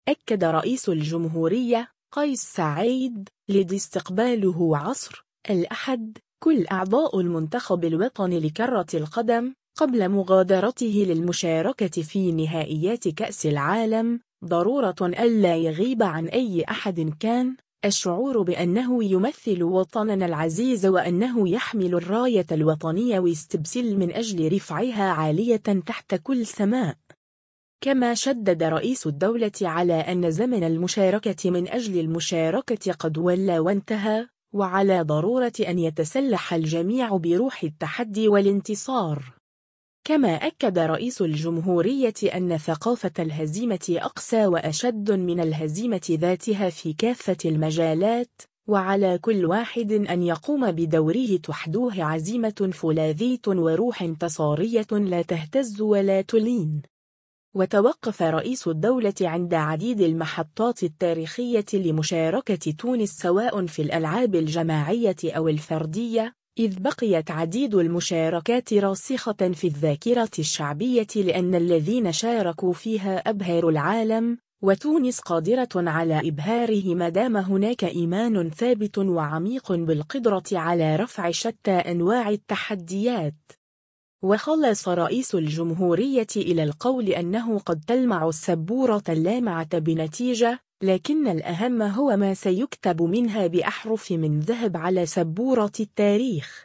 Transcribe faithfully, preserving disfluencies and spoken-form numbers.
أكد رئيس الجمهورية قيس سعيد لدى استقباله عصر الأحد كل أعضاء المنتخب الوطني لكرة القدم قبل مغادرته للمشاركة في نهائيات كأس العالم ضرورة ألا يغيب عن أي أحد كان الشعور بأنه يمثل وطننا العزيز وأنه يحمل الراية الوطنية واستبسل من أجل رفعها عالية تحت كل سماء. كما شدد رئيس الدولة على أن زمن المشاركة من أجل المشاركة قد ولى وانتهى، وعلى ضرورة أن يتسلح الجميع بروح التحدي والانتصار. كما أكد رئيس الجمهورية أن ثقافة الهزيمة أقسى وأشد من الهزيمة ذاتها في كافة المجالات، وعلى كل واحد أن يقوم بدوره تحدوه عزيمة فولاذية وروح انتصارية لا تهتز ولا تلين. وتوقف رئيس الدولة عند عديد المحطات التاريخية لمشاركة تونس سواء في الألعاب الجماعية أو الفردية، إذ بقيت عديد المشاركات راسخة في الذاكرة الشعبية لأن الذين شاركوا فيها أبهروا العالم، وتونس قادرة على إبهاره ما دام هناك إيمان ثابت وعميق بالقدرة على رفع شتى أنواع التحديات. وخلص رئيس الجمهورية إلى القول أنه قد تلمع السبورة اللامعة بنتيجة، لكن الأهم هو ما سيكتب منها بأحرف من ذهب على سبورة التاريخ.